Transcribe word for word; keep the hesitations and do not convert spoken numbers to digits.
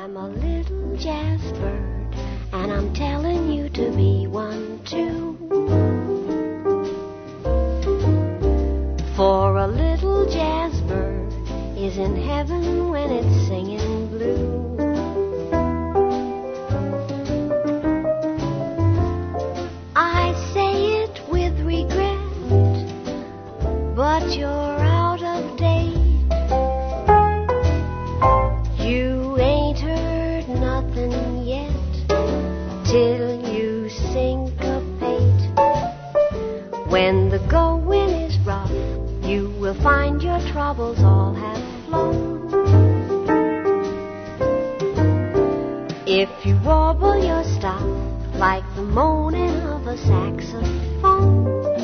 I'm a little jazz bird, and I'm telling you to be one too. For a little jazz bird is in heaven when it's singing blue. I say it with regret, but you're out of date. You ain't heard nothing yet till you syncopate. When the going is rough, you will find your troubles all have flown. If you warble your stuff like the moaning of a saxophone,